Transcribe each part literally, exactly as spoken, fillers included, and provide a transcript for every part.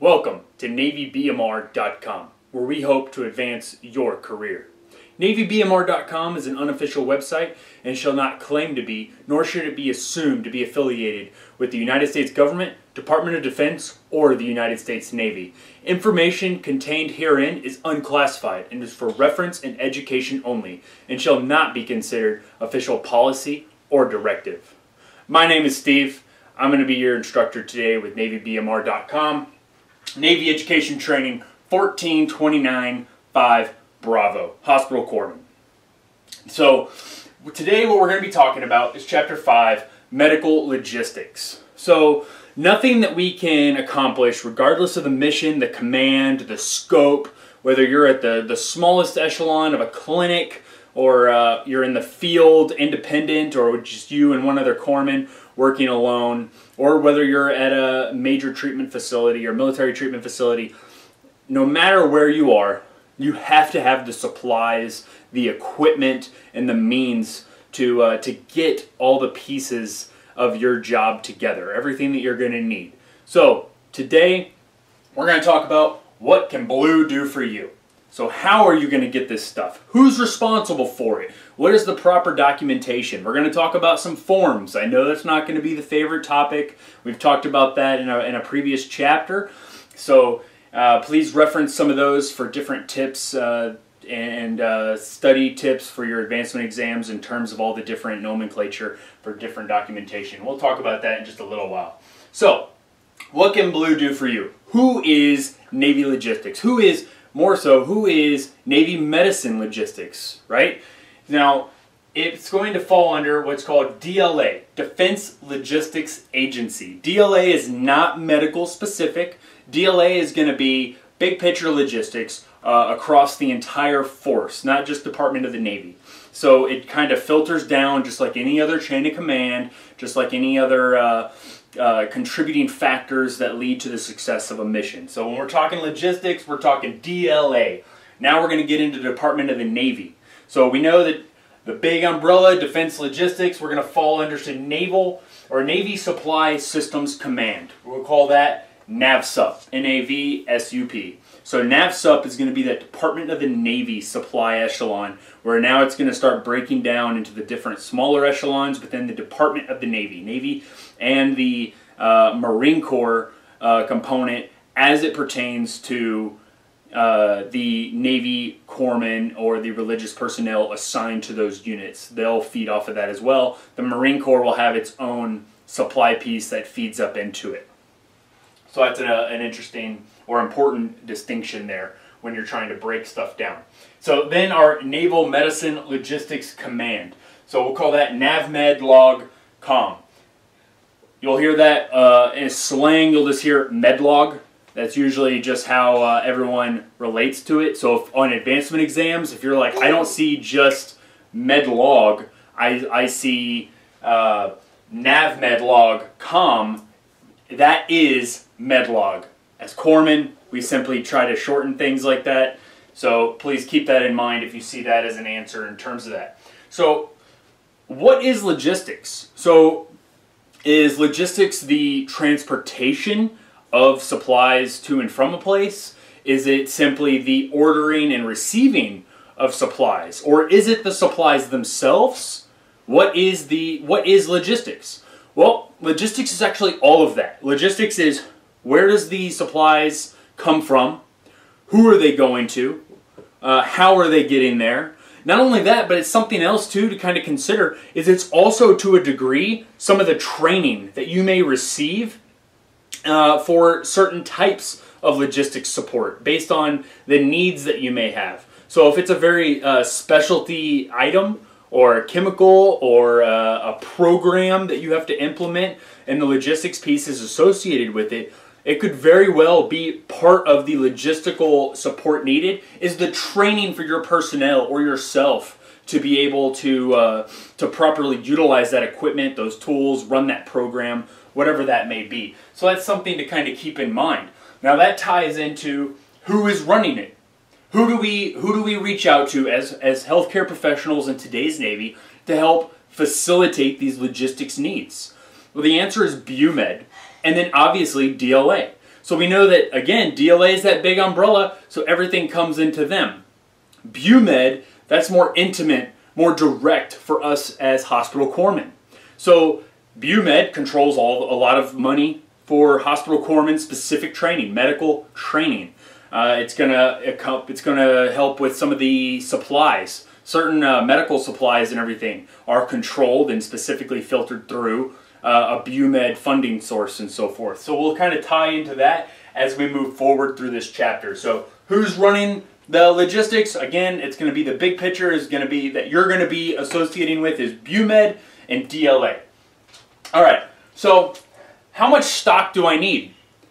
Welcome to Navy B M R dot com, where we hope to advance your career. Navy B M R dot com is an unofficial website and shall not claim to be, nor should it be assumed to be affiliated with the United States Government, Department of Defense, or the United States Navy. Information contained herein is unclassified and is for reference and education only, and shall not be considered official policy or directive. My name is Steve. I'm going to be your instructor today with Navy B M R dot com. Navy Education Training fourteen twenty-nine five Bravo, Hospital Corpsman. So today what we're going to be talking about is Chapter five, Medical Logistics. So nothing that we can accomplish, regardless of the mission, the command, the scope, whether you're at the, the smallest echelon of a clinic, or uh, you're in the field independent, or just you and one other corpsman working alone, or whether you're at a major treatment facility or military treatment facility, no matter where you are, you have to have the supplies, the equipment, and the means to uh, to get all the pieces of your job together, everything that you're going to need. So today, we're going to talk about what can Blue do for you. So how are you going to get this stuff? Who's responsible for it? What is the proper documentation? We're going to talk about some forms. I know that's not going to be the favorite topic. We've talked about that in a, in a previous chapter. So uh, please reference some of those for different tips uh, and uh, study tips for your advancement exams in terms of all the different nomenclature for different documentation. We'll talk about that in just a little while. So what can Blue do for you? Who is Navy Logistics? Who is More so, who is Navy Medicine Logistics, right? Now, it's going to fall under what's called D L A, Defense Logistics Agency. D L A is not medical specific. D L A is going to be big picture logistics uh, across the entire force, not just Department of the Navy. So it kind of filters down just like any other chain of command, just like any other uh, Uh, contributing factors that lead to the success of a mission. So when we're talking logistics, we're talking D L A. Now we're going to get into the Department of the Navy. So we know that the big umbrella, Defense Logistics, we're going to fall under to Naval or Navy Supply Systems Command. We'll call that NAVSUP, N A V S U P. So NAVSUP is going to be that Department of the Navy supply echelon, where now it's going to start breaking down into the different smaller echelons within the Department of the Navy. Navy and the uh, Marine Corps uh, component as it pertains to uh, the Navy corpsmen or the religious personnel assigned to those units. They'll feed off of that as well. The Marine Corps will have its own supply piece that feeds up into it. So that's an, uh, an interesting or important distinction there when you're trying to break stuff down. So then our Naval Medicine Logistics Command. So we'll call that NavMedLog.com. You'll hear that uh, in slang, you'll just hear medlog. That's usually just how uh, everyone relates to it. So if, on advancement exams, if you're like, I don't see just medlog, I, I see uh, NavMedLog.com, that is medlog. As corpsmen, we simply try to shorten things like that. So please keep that in mind if you see that as an answer in terms of that. So what is logistics? So is logistics the transportation of supplies to and from a place? Is it simply the ordering and receiving of supplies? Or is it the supplies themselves? What is the what is logistics? Well, logistics is actually all of that. Logistics is, where does the supplies come from? Who are they going to? Uh, how are they getting there? Not only that, but it's something else too to kind of consider, is it's also to a degree some of the training that you may receive uh, for certain types of logistics support based on the needs that you may have. So if it's a very uh, specialty item or a chemical or uh, a program that you have to implement and the logistics piece is associated with it, it could very well be part of the logistical support needed is the training for your personnel or yourself to be able to uh, to properly utilize that equipment, those tools, run that program, whatever that may be. So that's something to kind of keep in mind. Now that ties into who is running it. Who do we who do we reach out to as as healthcare professionals in today's Navy to help facilitate these logistics needs? Well, the answer is BUMED. And then obviously D L A. So we know that, again, D L A is that big umbrella, so everything comes into them. BuMed, that's more intimate, more direct for us as hospital corpsmen. So BuMed controls all a lot of money for hospital corpsmen specific training, medical training. Uh, it's gonna it's gonna help with some of the supplies. Certain uh, medical supplies and everything are controlled and specifically filtered through uh, a BuMed funding source and so forth. So we'll kind of tie into that as we move forward through this chapter. So who's running the logistics? Again, it's going to be the big picture is going to be that you're going to be associating with is BuMed and D L A. All right, so how much stock do I need?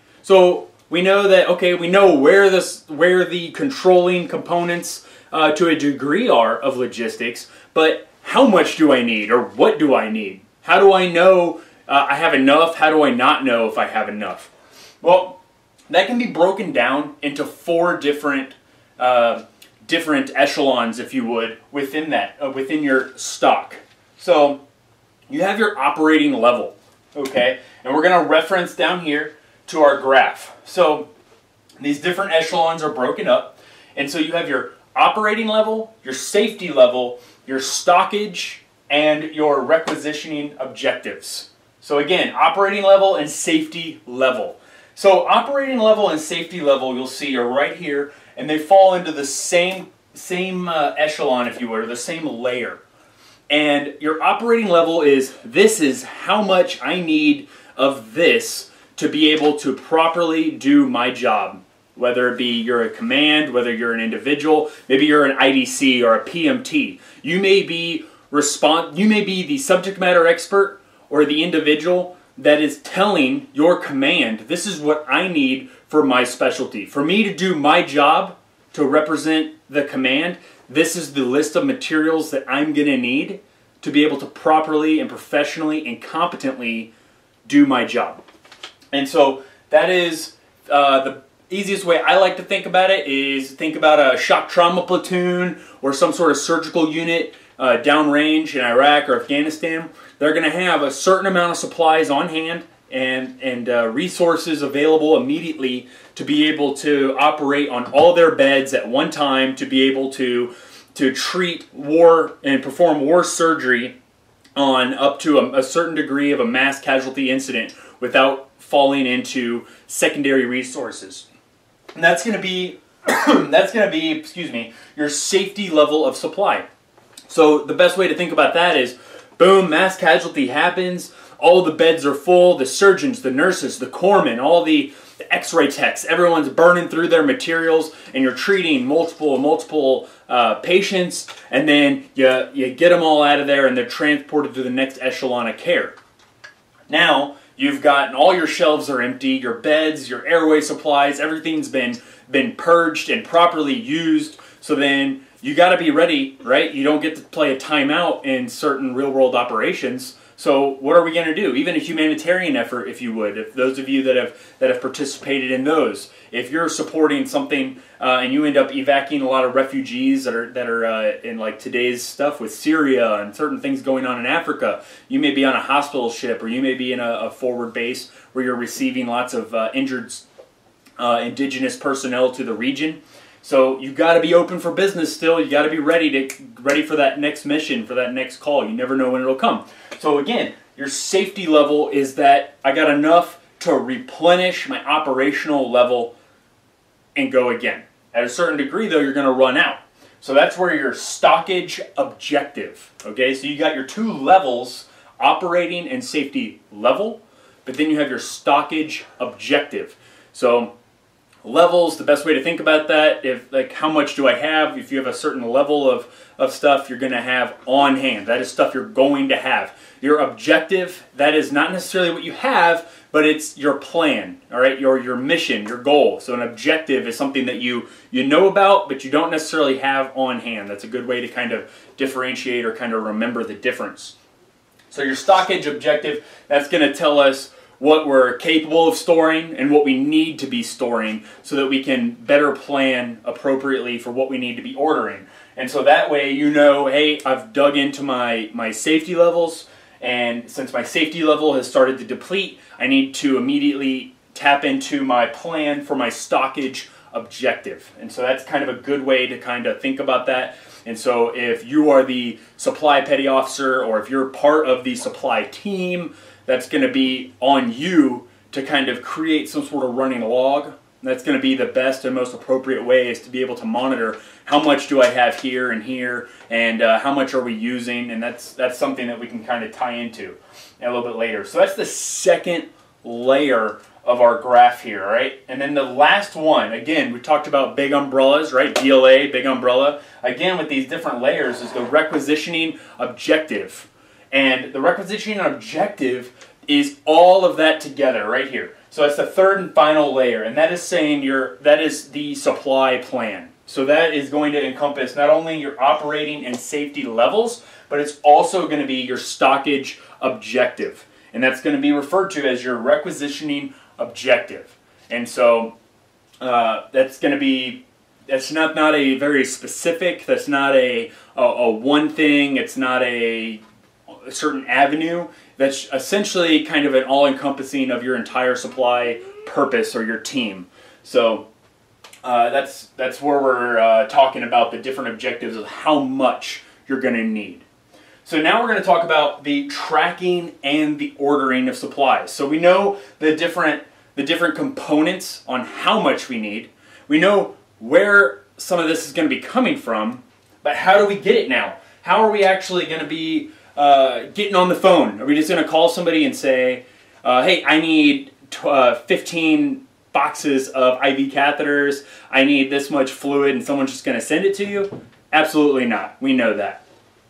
So we know that, okay, we know where this, where the controlling components uh, to a degree are of logistics, but how much do I need, or what do I need? How do I know uh, I have enough? How do I not know if I have enough? Well, that can be broken down into four different uh, different echelons, if you would, within that, uh, within your stock. So you have your operating level, okay? And we're going to reference down here to our graph. So these different echelons are broken up. And so you have your operating level, your safety level, your stockage, and your requisitioning objectives. So again, operating level and safety level. So operating level and safety level, you'll see, are right here, and they fall into the same, same uh, echelon, if you would, or the same layer. And your operating level is, this is how much I need of this to be able to properly do my job. Whether it be you're a command, whether you're an individual, maybe you're an I D C or a P M T. You may be respond, you may be the subject matter expert or the individual that is telling your command, this is what I need for my specialty. For me to do my job, to represent the command, this is the list of materials that I'm going to need to be able to properly and professionally and competently do my job. And so that is uh, the easiest way I like to think about it is think about a shock trauma platoon or some sort of surgical unit uh, downrange in Iraq or Afghanistan. They're going to have a certain amount of supplies on hand and, and uh, resources available immediately to be able to operate on all their beds at one time, to be able to, to treat war and perform war surgery on up to a, a certain degree of a mass casualty incident without falling into secondary resources. And that's going to be, that's going to be, excuse me, your safety level of supply. So the best way to think about that is, boom, mass casualty happens, all the beds are full, the surgeons, the nurses, the corpsmen, all the, the x-ray techs, everyone's burning through their materials, and you're treating multiple, multiple uh, patients, and then you, you get them all out of there and they're transported to the next echelon of care. Now, you've gotten all your shelves are empty, your beds, your airway supplies, everything's been been purged and properly used. So then you got to be ready, right? You don't get to play a timeout in certain real-world operations. So what are we going to do? Even a humanitarian effort, if you would, if those of you that have that have participated in those, if you're supporting something uh, and you end up evacuating a lot of refugees that are that are uh, in like today's stuff with Syria and certain things going on in Africa, you may be on a hospital ship or you may be in a, a forward base where you're receiving lots of uh, injured uh, indigenous personnel to the region. So you've got to be open for business still. You got to be ready to ready for that next mission, for that next call. You never know when it'll come. So again, your safety level is that I got enough to replenish my operational level and go again. At a certain degree, though, you're going to run out. So that's where your stockage objective. Okay, so you got your two levels, operating and safety level, but then you have your stockage objective. So levels, the best way to think about that, if like how much do I have, if you have a certain level of, of stuff you're going to have on hand. That is stuff you're going to have. Your objective, that is not necessarily what you have, but it's your plan, all right, your, your mission, your goal. So an objective is something that you, you know about, but you don't necessarily have on hand. That's a good way to kind of differentiate or kind of remember the difference. So your stockage objective, that's going to tell us what we're capable of storing and what we need to be storing so that we can better plan appropriately for what we need to be ordering. And so that way you know, hey, I've dug into my, my safety levels, and since my safety level has started to deplete, I need to immediately tap into my plan for my stockage objective. And so that's kind of a good way to kind of think about that. And so if you are the supply petty officer, or if you're part of the supply team, that's going to be on you to kind of create some sort of running log. That's going to be the best and most appropriate way, is to be able to monitor how much do I have here and here, and uh, how much are we using, and that's that's something that we can kind of tie into a little bit later. So that's the second layer of our graph here, right? And then the last one, again, we talked about big umbrellas, right? D L A, big umbrella. Again, with these different layers is the requisitioning objective. And the requisitioning objective is all of that together right here. So that's the third and final layer, and that is saying your that is the supply plan. So that is going to encompass not only your operating and safety levels, but it's also going to be your stockage objective. And that's going to be referred to as your requisitioning objective. And so uh, that's going to be, that's not, not a very specific, that's not a, a, a one thing, it's not a, a certain avenue. That's essentially kind of an all-encompassing of your entire supply purpose or your team. So uh, that's that's where we're uh, talking about the different objectives of how much you're going to need. So now we're going to talk about the tracking and the ordering of supplies. So we know the different the different components on how much we need. We know where some of this is going to be coming from, but how do we get it now? How are we actually going to be uh, getting on the phone? Are we just going to call somebody and say, uh, hey, I need t- uh, fifteen boxes of I V catheters, I need this much fluid, and someone's just going to send it to you? Absolutely not. We know that.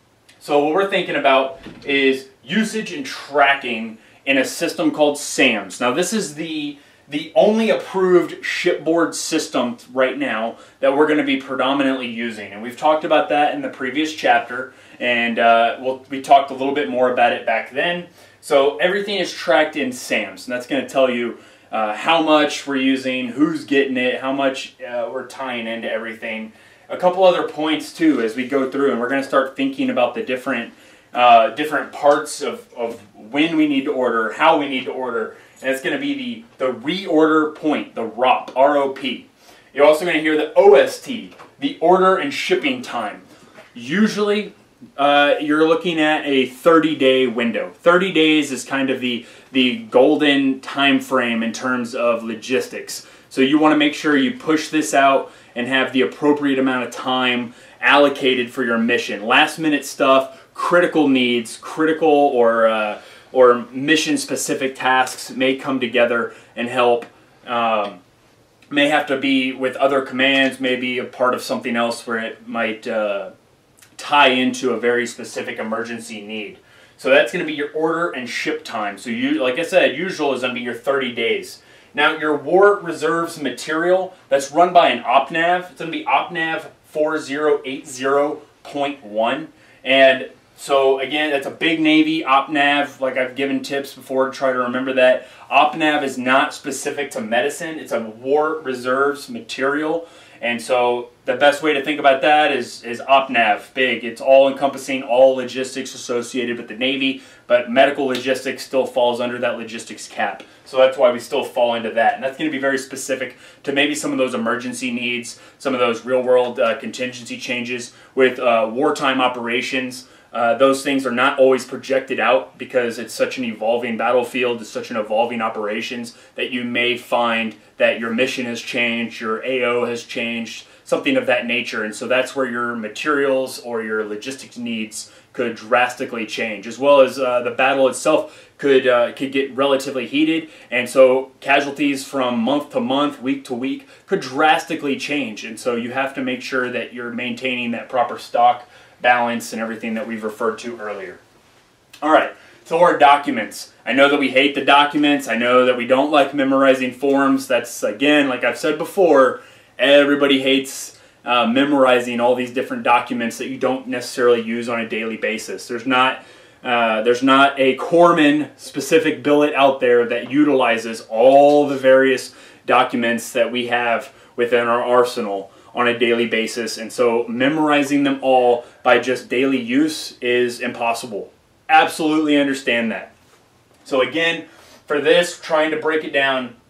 So what we're thinking about is usage and tracking in a system called SAMS. Now this is the the only approved shipboard system right now that we're going to be predominantly using. And we've talked about that in the previous chapter, and uh, we'll, we talked a little bit more about it back then. So everything is tracked in SAMS, and that's going to tell you uh, how much we're using, who's getting it, how much uh, we're tying into everything. A couple other points too as we go through, and we're going to start thinking about the different uh, different parts of, of when we need to order, how we need to order, and it's going to be the, the reorder point, the R O P, R O P. You're also going to hear the O S T, the order and shipping time. Usually uh, you're looking at a thirty-day window. thirty days is kind of the, the golden time frame in terms of logistics. So you want to make sure you push this out and have the appropriate amount of time allocated for your mission. Last minute stuff, critical needs, critical or uh, or mission specific tasks may come together and help. Um, may have to be with other commands, maybe a part of something else where it might uh, tie into a very specific emergency need. So that's going to be your order and ship time. So you, like I said, usual is going to be your thirty days. Now, your War Reserves material that's run by an OpNav, it's going to be OpNav forty eighty point one. And so, again, that's a big Navy OpNav. Like I've given tips before to try to remember that. OpNav is not specific to medicine. It's a War Reserves material. And so the best way to think about that is, is OpNav, big. It's all-encompassing, all logistics associated with the Navy, but medical logistics still falls under that logistics cap. So that's why we still fall into that. And that's going to be very specific to maybe some of those emergency needs, some of those real-world uh, contingency changes with uh, wartime operations. Uh, those things are not always projected out because it's such an evolving battlefield, it's such an evolving operations that you may find that your mission has changed, your A O has changed, something of that nature. And so that's where your materials or your logistics needs could drastically change, as well as uh, the battle itself could uh, could get relatively heated, and so casualties from month to month, week to week could drastically change. And so you have to make sure that you're maintaining that proper stock balance and everything that we've referred to earlier. All right, so our documents. I know that we hate the documents. I know that we don't like memorizing forms. That's, again, like I've said before, everybody hates uh, memorizing all these different documents that you don't necessarily use on a daily basis. There's not uh, there's not a corpsman specific billet out there that utilizes all the various documents that we have within our arsenal on a daily basis, and so memorizing them all by just daily use is impossible. Absolutely understand that. So again, for this, trying to break it down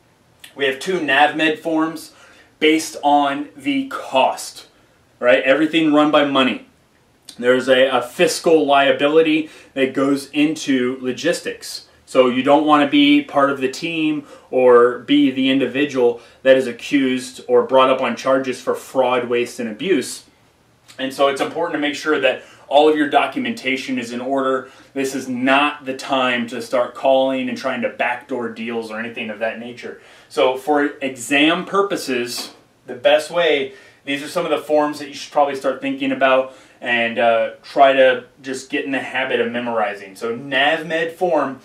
We have two NAVMED forms based on the cost, right? Everything run by money. There's a, a fiscal liability that goes into logistics. So you don't want to be part of the team or be the individual that is accused or brought up on charges for fraud, waste, and abuse. And so it's important to make sure that all of your documentation is in order. This is not the time to start calling and trying to backdoor deals or anything of that nature. So for exam purposes, the best way, these are some of the forms that you should probably start thinking about and uh, try to just get in the habit of memorizing. So NAVMED form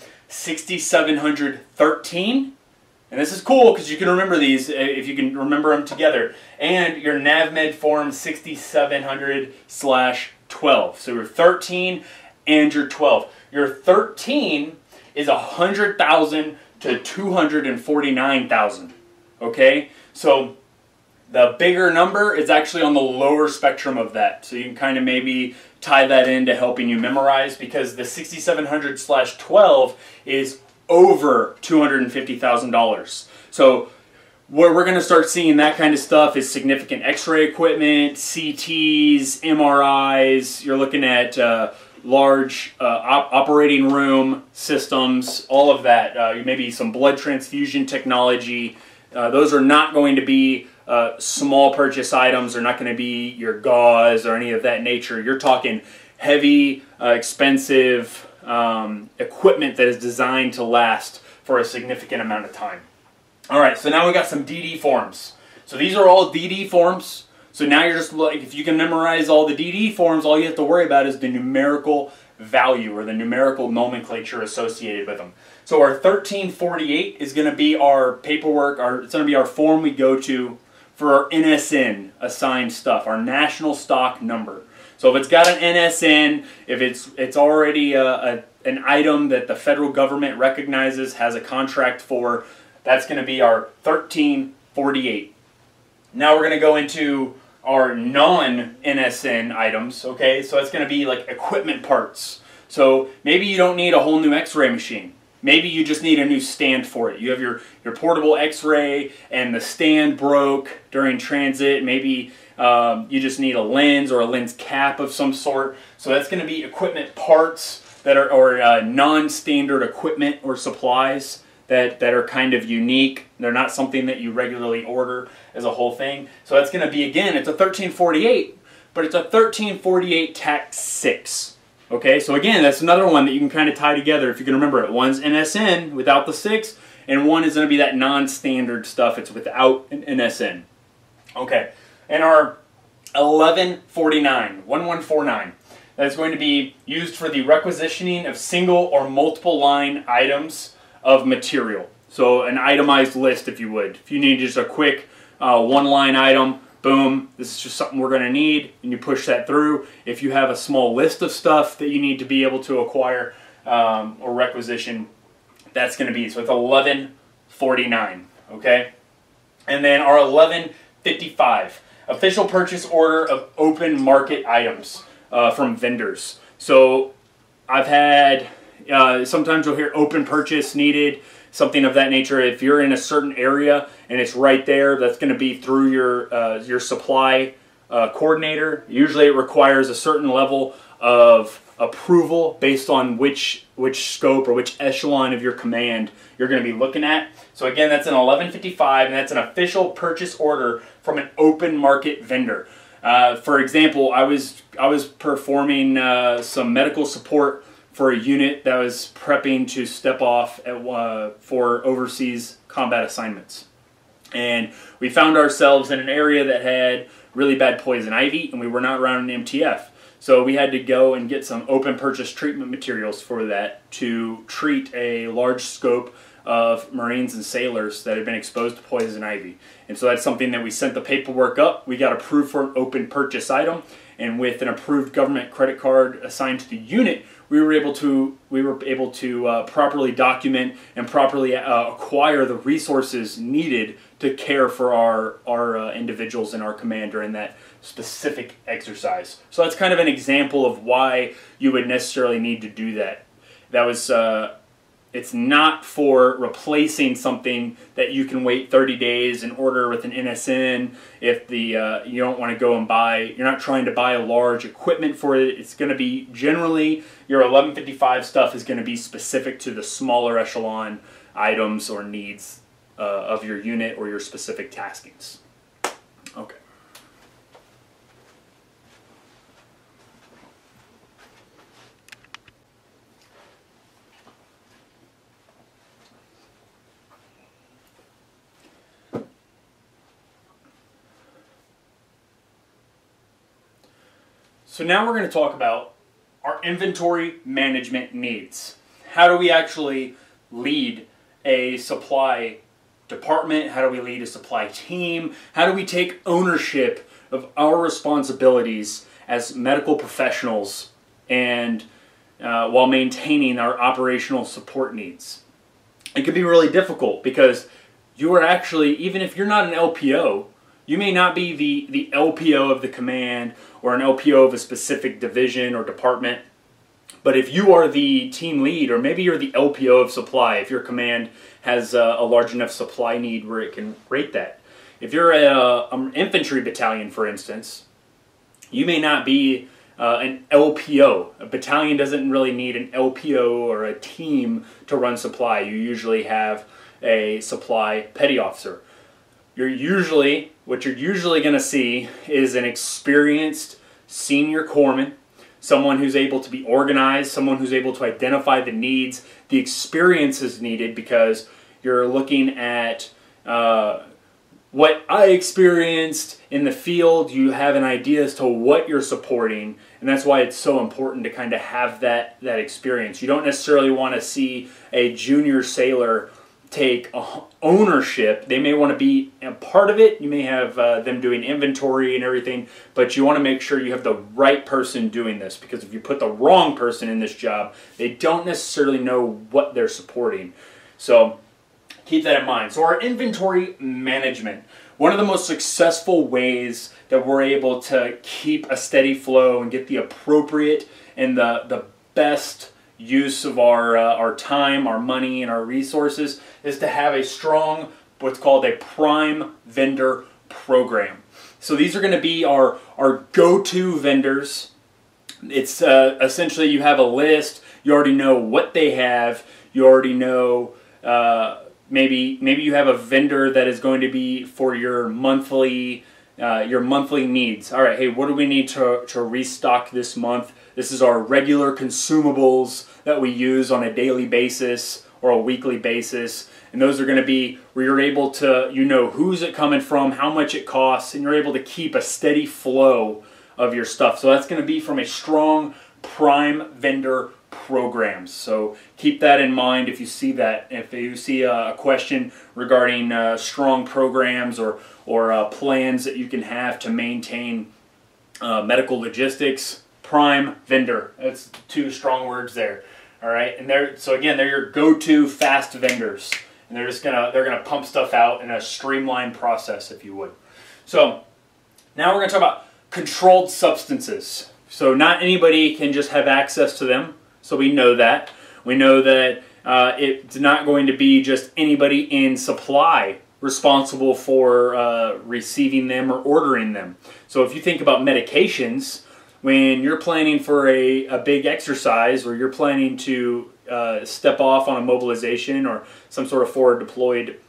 sixty-seven thirteen, and this is cool because you can remember these if you can remember them together, and your NAVMED form sixty-seven slash twelve. So your thirteen and your twelve. Your thirteen is one hundred thousand to two hundred forty-nine thousand. Okay? So the bigger number is actually on the lower spectrum of that. So you can kind of maybe tie that into helping you memorize, because the sixty-seven hundred slash twelve is over two hundred fifty thousand dollars. So where we're going to start seeing that kind of stuff is significant x-ray equipment, C Ts, M R Is. You're looking at uh, large uh, op operating room systems, all of that. Uh, maybe some blood transfusion technology. Uh, those are not going to be uh, small purchase items. They're not going to be your gauze or any of that nature. You're talking heavy, uh, expensive um, equipment that is designed to last for a significant amount of time. All right, so now we got some D D forms. So these are all D D forms. So now you're just like, if you can memorize all the D D forms, all you have to worry about is the numerical value or the numerical nomenclature associated with them. So our thirteen forty-eight is going to be our paperwork, our, it's going to be our form we go to for our N S N assigned stuff, our national stock number. So if it's got an N S N, if it's it's already a, a, an item that the federal government recognizes, has a contract for, that's going to be our thirteen forty-eight. Now we're going to go into our non-N S N items, okay? So it's going to be like equipment parts. So maybe you don't need a whole new x-ray machine. Maybe you just need a new stand for it. You have your, your portable x-ray and the stand broke during transit. Maybe um, you just need a lens or a lens cap of some sort. So that's going to be equipment parts that are or uh, non-standard equipment or supplies that, that are kind of unique. They're not something that you regularly order as a whole thing. So that's going to be, again, it's a thirteen forty-eight, but it's a thirteen forty-eight tax six. Okay, so again, that's another one that you can kind of tie together if you can remember it. One's N S N without the six, and one is going to be that non-standard stuff. It's without an N S N. Okay, and our eleven forty-nine, eleven forty-nine, that's going to be used for the requisitioning of single or multiple line items of material. So an itemized list, if you would. If you need just a quick uh, one-line item, boom, this is just something we're going to need, and you push that through. If you have a small list of stuff that you need to be able to acquire um, or requisition, that's going to be, so it's eleven forty-nine, okay? And then our eleven fifty-five, official purchase order of open market items uh, from vendors. So I've had, uh, sometimes you'll hear open purchase needed, something of that nature. If you're in a certain area and it's right there, that's going to be through your uh, your supply uh, coordinator. Usually it requires a certain level of approval based on which which scope or which echelon of your command you're going to be looking at. So again, that's an eleven fifty-five, and that's an official purchase order from an open market vendor. Uh, for example, I was I was performing uh, some medical support for a unit that was prepping to step off at, uh, for overseas combat assignments. And we found ourselves in an area that had really bad poison ivy, and we were not around an M T F. So we had to go and get some open purchase treatment materials for that to treat a large scope of Marines and sailors that had been exposed to poison ivy. And so that's something that we sent the paperwork up. We got approved for an open purchase item, and with an approved government credit card assigned to the unit, we were able to we were able to uh, properly document and properly uh, acquire the resources needed to care for our our uh, individuals in our command during that specific exercise. So that's kind of an example of why you would necessarily need to do that. That was uh, It's not for replacing something that you can wait thirty days and order with an N S N. If the uh, you don't want to go and buy, you're not trying to buy a large equipment for it. It's going to be generally your eleven fifty-five stuff is going to be specific to the smaller echelon items or needs uh, of your unit or your specific taskings. Okay. So now we're going to talk about our inventory management needs. How do we actually lead a supply department? How do we lead a supply team? How do we take ownership of our responsibilities as medical professionals and uh, while maintaining our operational support needs? It can be really difficult because you are actually, even if you're not an L P O, you may not be the, the L P O of the command or an L P O of a specific division or department. But if you are the team lead, or maybe you're the L P O of supply, if your command has a, a large enough supply need where it can rate that. If you're a, an infantry battalion, for instance, you may not be uh, an L P O. A battalion doesn't really need an L P O or a team to run supply. You usually have a supply petty officer. You're usually, what you're usually going to see is an experienced senior corpsman, someone who's able to be organized, someone who's able to identify the needs. The experience is needed because you're looking at uh, what I experienced in the field. You have an idea as to what you're supporting, and that's why it's so important to kind of have that, that experience. You don't necessarily want to see a junior sailor take ownership. They may want to be a part of it. You may have uh, them doing inventory and everything, but you want to make sure you have the right person doing this, because if you put the wrong person in this job, they don't necessarily know what they're supporting. So keep that in mind. So our inventory management, one of the most successful ways that we're able to keep a steady flow and get the appropriate and the, the best use of our uh, our time, our money, and our resources is to have a strong, what's called a prime vendor program. So these are going to be our, our go-to vendors. It's uh, essentially you have a list, you already know what they have, you already know uh, maybe maybe you have a vendor that is going to be for your monthly uh, your monthly needs. All right, hey, what do we need to, to restock this month? This is our regular consumables that we use on a daily basis or a weekly basis. And those are going to be where you're able to, you know, who's it coming from, how much it costs, and you're able to keep a steady flow of your stuff. So that's going to be from a strong prime vendor program. So keep that in mind if you see that. If you see a question regarding uh, strong programs or, or uh, plans that you can have to maintain uh, medical logistics, prime vendor. That's two strong words there. All right, and they're so again they're your go-to fast vendors, and they're just gonna they're gonna pump stuff out in a streamlined process, if you would. So now we're gonna talk about controlled substances. So not anybody can just have access to them. So we know that we know that uh, it's not going to be just anybody in supply responsible for uh, receiving them or ordering them. So if you think about medications, when you're planning for a, a big exercise, or you're planning to uh, step off on a mobilization or some sort of forward deployed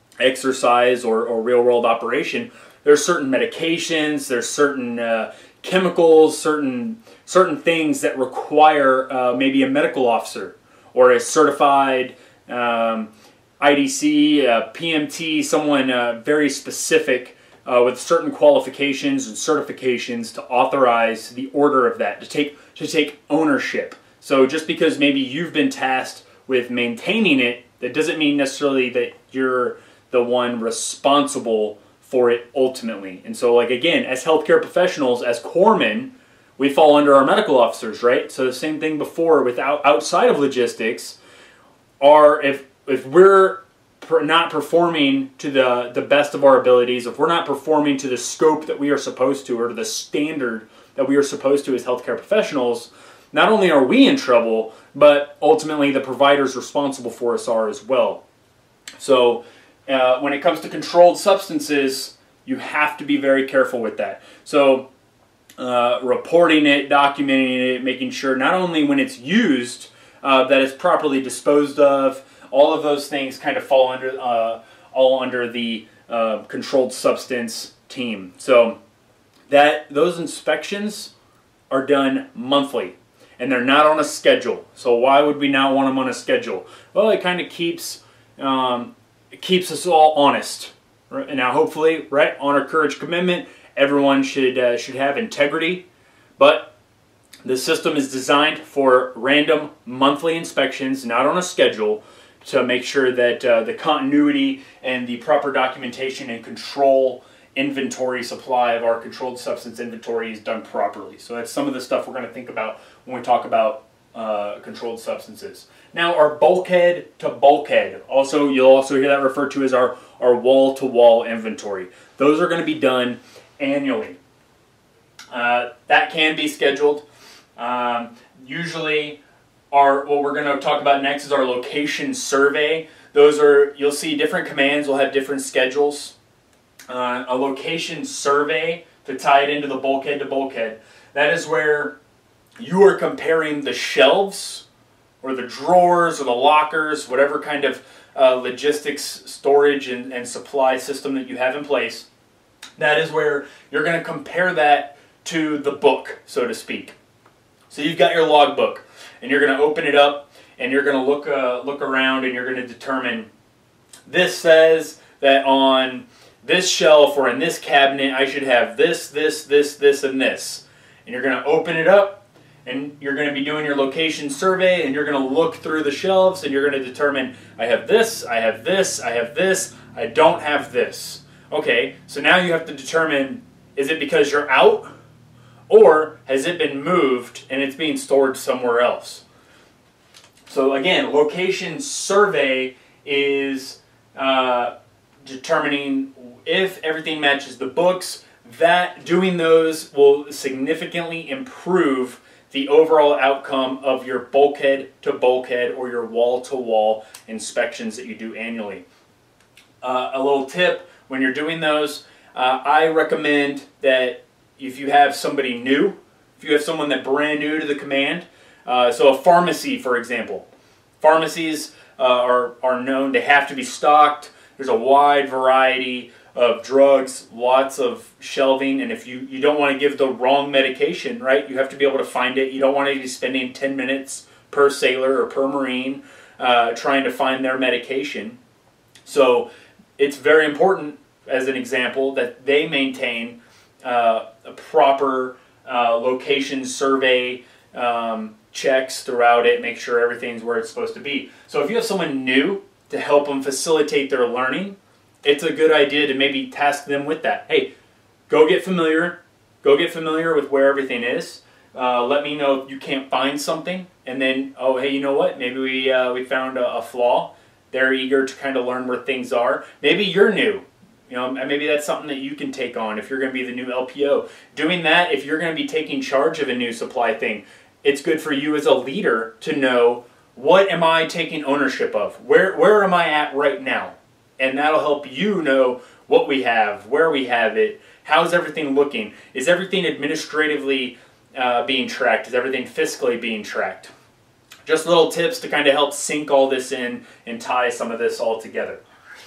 exercise or, or real world operation, there's certain medications, there's certain uh, chemicals, certain certain things that require uh, maybe a medical officer or a certified um, I D C, uh, P M T, someone uh, very specific Uh, with certain qualifications and certifications to authorize the order of that, to take to take ownership. So just because maybe you've been tasked with maintaining it, that doesn't mean necessarily that you're the one responsible for it ultimately. And so, like again, as healthcare professionals, as corpsmen, we fall under our medical officers, right? So the same thing before, without outside of logistics, are if if we're not performing to the, the best of our abilities, if we're not performing to the scope that we are supposed to, or to the standard that we are supposed to as healthcare professionals, not only are we in trouble, but ultimately the providers responsible for us are as well. So uh, when it comes to controlled substances, you have to be very careful with that. So uh, reporting it, documenting it, making sure not only when it's used uh, that it's properly disposed of, all of those things kind of fall under uh, all under the uh, controlled substance team. So that those inspections are done monthly, and they're not on a schedule. So why would we not want them on a schedule? Well, it kind of keeps um, it keeps us all honest. Right? And now, hopefully, right, honor, courage, commitment. Everyone should uh, should have integrity, but the system is designed for random monthly inspections, not on a schedule, to make sure that uh, the continuity and the proper documentation and control inventory supply of our controlled substance inventory is done properly. So that's some of the stuff we're going to think about when we talk about uh, controlled substances. Now, our bulkhead to bulkhead, also you'll also hear that referred to as our, our wall-to-wall inventory. Those are going to be done annually. Uh, that can be scheduled. Um, usually, our what we're going to talk about next is our location survey. Those are, you'll see different commands will have different schedules. Uh, a location survey, to tie it into the bulkhead to bulkhead, that is where you are comparing the shelves or the drawers or the lockers, whatever kind of uh, logistics, storage, and, and supply system that you have in place. That is where you're going to compare that to the book, so to speak. So you've got your logbook, and you're going to open it up, and you're going to look uh, look around, and you're going to determine, this says that on this shelf or in this cabinet I should have this, this, this, this, and this. And you're going to open it up, and you're going to be doing your location survey, and you're going to look through the shelves, and you're going to determine, I have this, I have this, I have this, I don't have this. Okay, so now you have to determine, is it because you're out, or has it been moved and it's being stored somewhere else? So again, location survey is uh, determining if everything matches the books. That doing those will significantly improve the overall outcome of your bulkhead to bulkhead or your wall to wall inspections that you do annually. Uh, a little tip when you're doing those, uh, I recommend that if you have somebody new, if you have someone that's brand new to the command, uh, so a pharmacy, for example, pharmacies uh, are are known to have to be stocked. There's a wide variety of drugs, lots of shelving, and if you, you don't want to give the wrong medication, right, you have to be able to find it. You don't want to be spending ten minutes per sailor or per Marine uh, trying to find their medication. So it's very important, as an example, that they maintain uh, a proper uh, location survey um, checks throughout it, make sure everything's where it's supposed to be. So if you have someone new to help them facilitate their learning, it's a good idea to maybe task them with that. Hey, go get familiar. Go get familiar with where everything is. Uh, let me know if you can't find something. And then, oh, hey, you know what? Maybe we uh, we found a, a flaw. They're eager to kind of learn where things are. Maybe you're new. You know, maybe that's something that you can take on if you're going to be the new L P O. Doing that, if you're going to be taking charge of a new supply thing, it's good for you as a leader to know, what am I taking ownership of? Where where am I at right now? And that'll help you know what we have, where we have it, how's everything looking? Is everything administratively uh, being tracked? Is everything fiscally being tracked? Just little tips to kind of help sync all this in and tie some of this all together.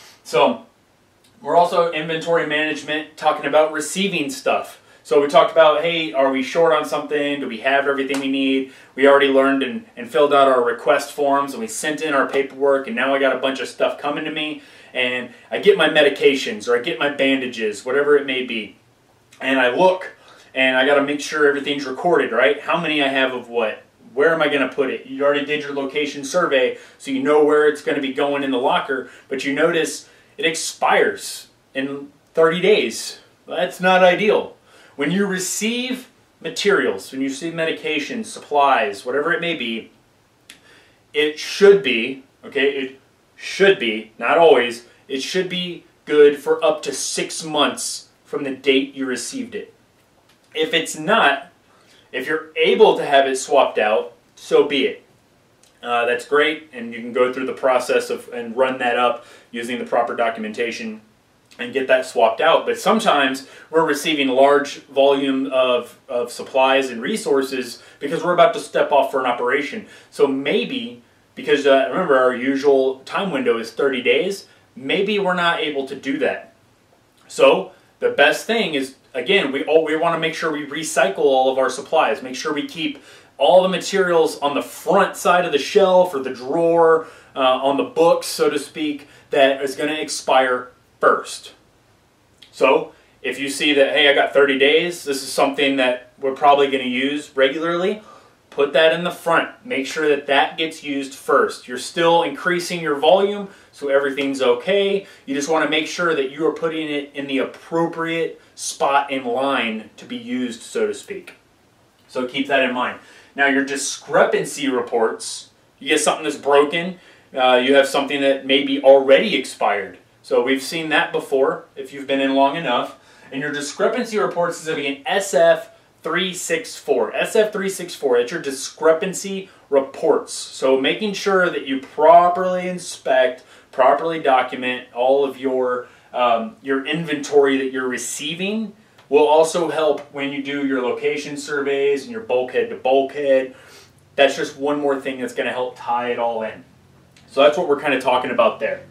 So we're also inventory management, talking about receiving stuff. So we talked about, hey, are we short on something? Do we have everything we need? We already learned and, and filled out our request forms, and we sent in our paperwork, and now I got a bunch of stuff coming to me, and I get my medications, or I get my bandages, whatever it may be, and I look, and I got to make sure everything's recorded, right? How many I have of what? Where am I going to put it? You already did your location survey, so you know where it's going to be going in the locker, but you notice it expires in thirty days. That's not ideal. When you receive materials, when you receive medications, supplies, whatever it may be, it should be, okay, it should be, not always, it should be good for up to six months from the date you received it. If it's not, If you're able to have it swapped out, so be it. Uh, that's great, and you can go through the process of and run that up using the proper documentation and get that swapped out. But sometimes we're receiving large volume of, of supplies and resources because we're about to step off for an operation. So maybe, because uh, remember our usual time window is thirty days, maybe we're not able to do that. So the best thing is, again, we, all, we want to make sure we recycle all of our supplies. Make sure we keep all the materials on the front side of the shelf or the drawer, uh, on the books, so to speak, that is going to expire first. So if you see that, hey, I got thirty days, this is something that we're probably going to use regularly, put that in the front. Make sure that that gets used first. You're still increasing your volume, so everything's okay. You just want to make sure that you are putting it in the appropriate spot in line to be used, so to speak. So keep that in mind. Now your discrepancy reports, you get something that's broken, uh, you have something that may be already expired. So we've seen that before, if you've been in long enough. And your discrepancy reports is going to be an S F three sixty-four. S F three sixty-four, that's your discrepancy reports. So making sure that you properly inspect, properly document all of your, um, your inventory that you're receiving will also help when you do your location surveys and your bulkhead to bulkhead. That's just one more thing that's going to help tie it all in. So that's what we're kind of talking about there.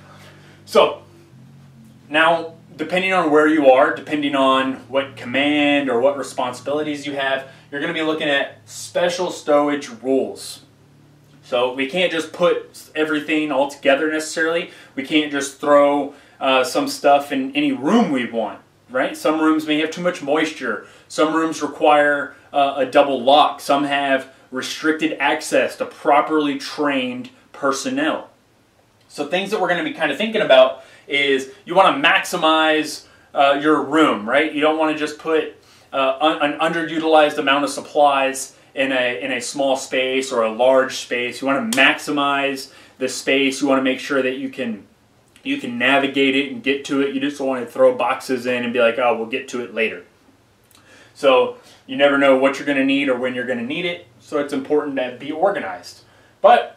So now, depending on where you are, depending on what command or what responsibilities you have, you're going to be looking at special stowage rules. So we can't just put everything all together necessarily. We can't just throw uh, some stuff in any room we want, right? Some rooms may have too much moisture. Some rooms require uh, a double lock. Some have restricted access to properly trained personnel. So things that we're going to be kind of thinking about is you want to maximize uh, your room, right? You don't want to just put uh, un- an underutilized amount of supplies in a in a small space or a large space. You want to maximize the space. You want to make sure that you can you can navigate it and get to it. You just don't want to throw boxes in and be like, oh, we'll get to it later. So you never know what you're going to need or when you're going to need it. So it's important to be organized. But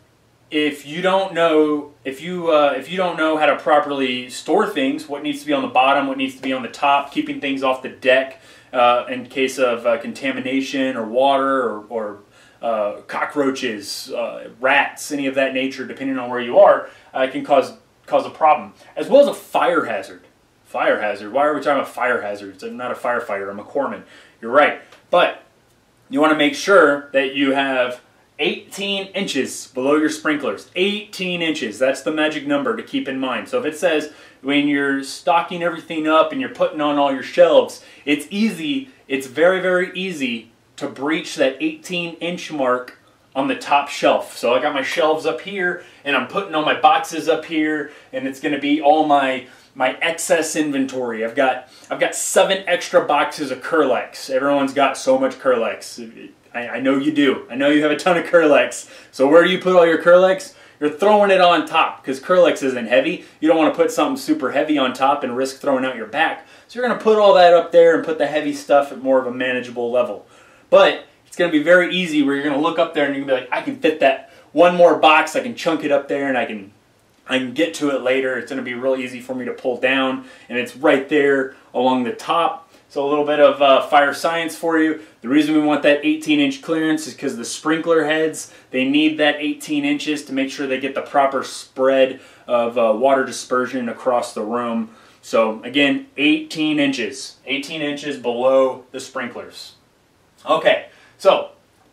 if you don't know if you uh, if you don't know how to properly store things, what needs to be on the bottom, what needs to be on the top, keeping things off the deck uh, in case of uh, contamination or water or, or uh, cockroaches, uh, rats, any of that nature, depending on where you are, uh, can cause cause a problem, as well as a fire hazard. Fire hazard. Why are we talking about fire hazards? I'm not a firefighter. I'm a corpsman. You're right, but you want to make sure that you have eighteen inches below your sprinklers. eighteen inches. That's the magic number to keep in mind. So if it says when you're stocking everything up and you're putting on all your shelves, it's easy, it's very, very easy to breach that eighteen inch mark on the top shelf. So I got my shelves up here and I'm putting all my boxes up here and it's going to be all my my excess inventory. I've got I've got seven extra boxes of Kerlix. Everyone's got so much Kerlix. I, I know you do. I know you have a ton of Kerlix. So where do you put all your Kerlix? You're throwing it on top because Kerlix isn't heavy. You don't want to put something super heavy on top and risk throwing out your back. So you're going to put all that up there and put the heavy stuff at more of a manageable level. But it's going to be very easy where you're going to look up there and you're going to be like, I can fit that one more box. I can chunk it up there and I can I can get to it later. It's going to be real easy for me to pull down. And it's right there along the top. So a little bit of uh, fire science for you. The reason we want that eighteen inch clearance is because the sprinkler heads, they need that eighteen inches to make sure they get the proper spread of uh, water dispersion across the room. So again, eighteen inches. eighteen inches below the sprinklers. Okay, so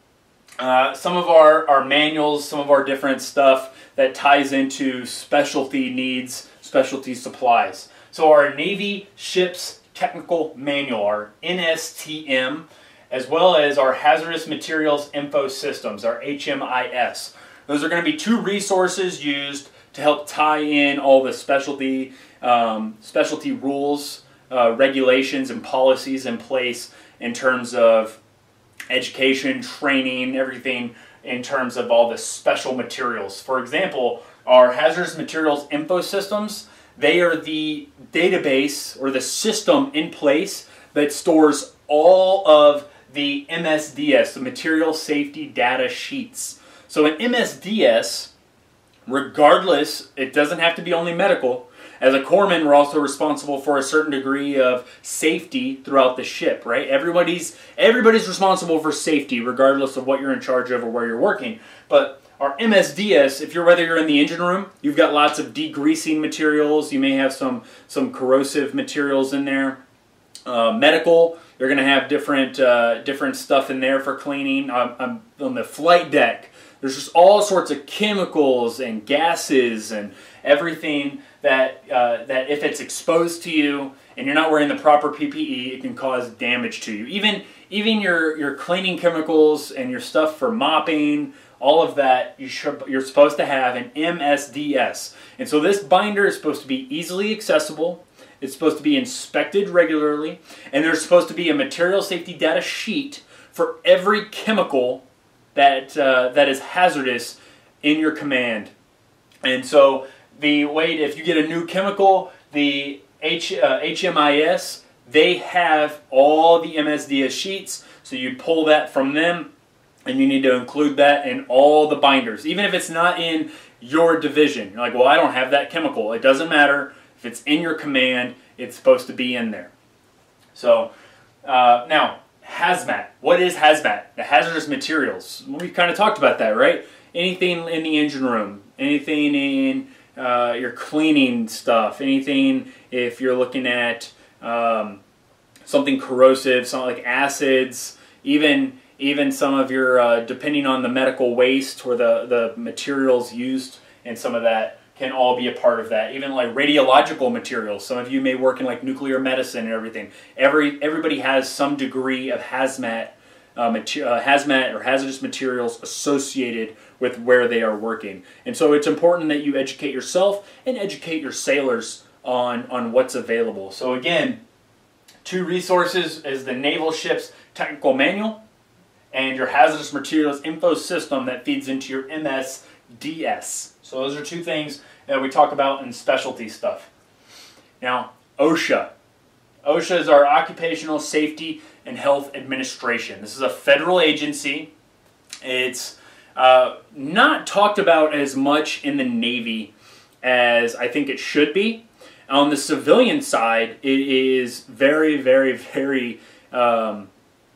uh, some of our, our manuals, some of our different stuff that ties into specialty needs, specialty supplies. So our Navy Ships Technical Manual, our N S T M, as well as our Hazardous Materials Info Systems, our H M I S. Those are going to be two resources used to help tie in all the specialty um, specialty rules, uh, regulations, and policies in place in terms of education, training, everything in terms of all the special materials. For example, our Hazardous Materials Info Systems, they are the database or the system in place that stores all of the M S D S, the Material Safety Data Sheets. So an M S D S, regardless, it doesn't have to be only medical. As a corpsman, we're also responsible for a certain degree of safety throughout the ship, right? Everybody's everybody's responsible for safety, regardless of what you're in charge of or where you're working. But our M S D S, if you're whether you're in the engine room, you've got lots of degreasing materials. You may have some some corrosive materials in there. Uh, medical, you're going to have different uh, different stuff in there for cleaning. Um, um, on the flight deck, there's just all sorts of chemicals and gases and everything that uh, that if it's exposed to you and you're not wearing the proper P P E, it can cause damage to you. Even even your your cleaning chemicals and your stuff for mopping, all of that, you should, you're supposed to have an M S D S. And so this binder is supposed to be easily accessible. It's supposed to be inspected regularly, and there's supposed to be a material safety data sheet for every chemical that uh, that is hazardous in your command. And so the way, if you get a new chemical, the H, uh, H M I S, they have all the M S D S sheets, so you pull that from them, and you need to include that in all the binders, even if it's not in your division. You're like, well, I don't have that chemical. It doesn't matter. If it's in your command, it's supposed to be in there. So, uh, now, hazmat. What is hazmat? The hazardous materials. We kind of talked about that, right? Anything in the engine room, anything in uh, your cleaning stuff, anything if you're looking at um, something corrosive, something like acids, even even some of your, uh, depending on the medical waste or the, the materials used in some of that, can all be a part of that. Even like radiological materials. Some of you may work in like nuclear medicine and everything. Every everybody has some degree of hazmat, uh, mater uh, hazmat or hazardous materials associated with where they are working. And so it's important that you educate yourself and educate your sailors on on what's available. So again, two resources is the Naval Ship's Technical Manual and your Hazardous Materials Info System that feeds into your M S D S. So those are two things that we talk about in specialty stuff. Now, OSHA. OSHA is our Occupational Safety and Health Administration. This is a federal agency. It's uh, not talked about as much in the Navy as I think it should be. On the civilian side, it is very, very, very um,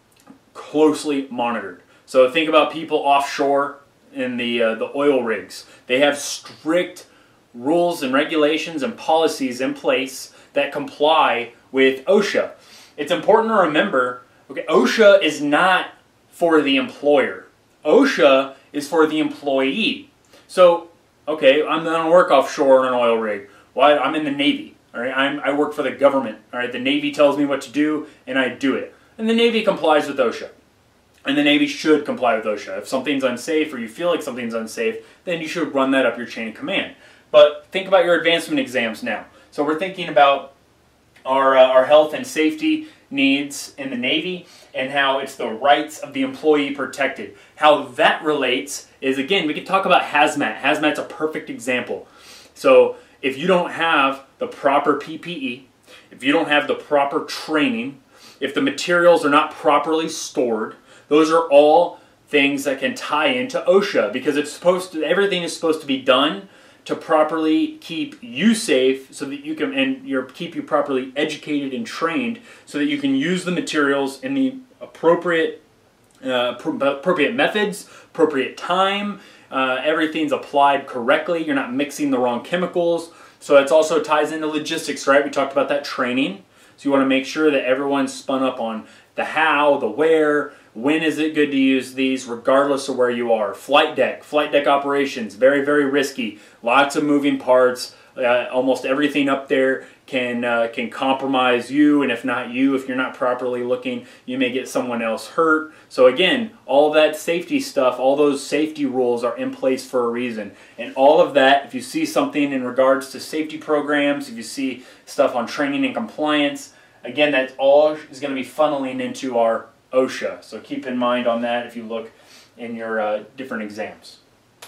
closely monitored. So think about people offshore in the uh, the oil rigs. They have strict rules and regulations and policies in place that comply with OSHA. It's important to remember, okay, OSHA is not for the employer. OSHA is for the employee. So, okay, I'm going to work offshore on an oil rig. Well, I'm in the Navy. All right, I'm, I work for the government. All right, the Navy tells me what to do, and I do it. And the Navy complies with OSHA. And the Navy should comply with OSHA. If something's unsafe or you feel like something's unsafe, then you should run that up your chain of command. But think about your advancement exams now. So we're thinking about our, uh, our health and safety needs in the Navy and how it's the rights of the employee protected. How that relates is, again, we can talk about hazmat. Hazmat's a perfect example. So if you don't have the proper P P E, if you don't have the proper training, if the materials are not properly stored, those are all things that can tie into OSHA, because it's supposed to, everything is supposed to be done to properly keep you safe, so that you can, and your keep you properly educated and trained, so that you can use the materials in the appropriate uh, appropriate methods, appropriate time. Uh, everything's applied correctly. You're not mixing the wrong chemicals. So it also ties into logistics, right? We talked about that training. So you want to make sure that everyone's spun up on the how, the where, when is it good to use these, regardless of where you are. Flight deck, flight deck operations, very, very risky. Lots of moving parts. Uh, almost everything up there can uh, can compromise you, and if not you, if you're not properly looking, you may get someone else hurt. So again, all that safety stuff, all those safety rules are in place for a reason. And all of that, if you see something in regards to safety programs, if you see stuff on training and compliance, again, that all is going to be funneling into our OSHA. So keep in mind on that if you look in your uh, different exams.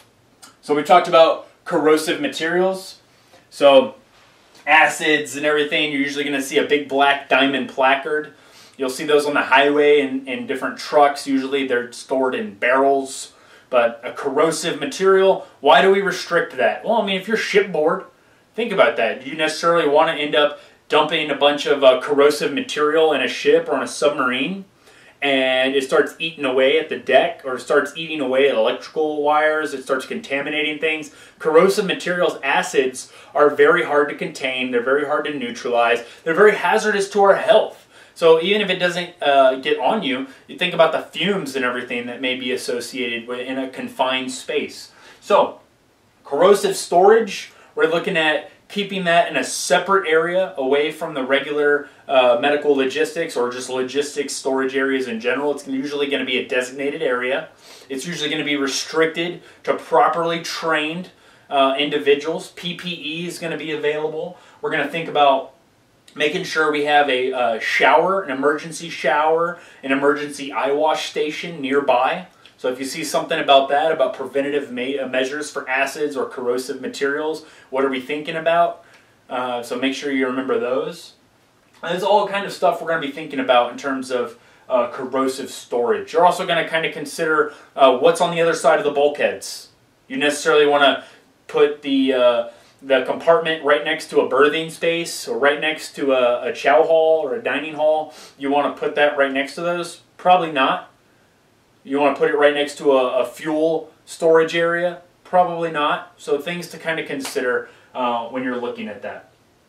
So we talked about corrosive materials. So acids and everything, you're usually going to see a big black diamond placard. You'll see those on the highway in, in different trucks. Usually they're stored in barrels. But a corrosive material, why do we restrict that? Well, I mean, if you're shipboard, think about that. Do you necessarily want to end up dumping a bunch of uh, corrosive material in a ship or on a submarine, and it starts eating away at the deck, or starts eating away at electrical wires, it starts contaminating things? Corrosive materials, acids, are very hard to contain, they're very hard to neutralize, they're very hazardous to our health. So even if it doesn't uh, get on you, you think about the fumes and everything that may be associated with in a confined space. So corrosive storage, we're looking at keeping that in a separate area away from the regular uh, medical logistics or just logistics storage areas in general. It's usually going to be a designated area. It's usually going to be restricted to properly trained uh, individuals. P P E is going to be available. We're going to think about making sure we have a uh, shower, an emergency shower, an emergency eye wash station nearby. So if you see something about that, about preventative me- measures for acids or corrosive materials, what are we thinking about? Uh, so make sure you remember those. And there's all kind of stuff we're going to be thinking about in terms of uh, corrosive storage. You're also going to kind of consider uh, what's on the other side of the bulkheads. You necessarily want to put the uh, the compartment right next to a berthing space or right next to a, a chow hall or a dining hall. You want to put that right next to those? Probably not. You want to put it right next to a, a fuel storage area? Probably not. So things to kind of consider uh, when you're looking at that.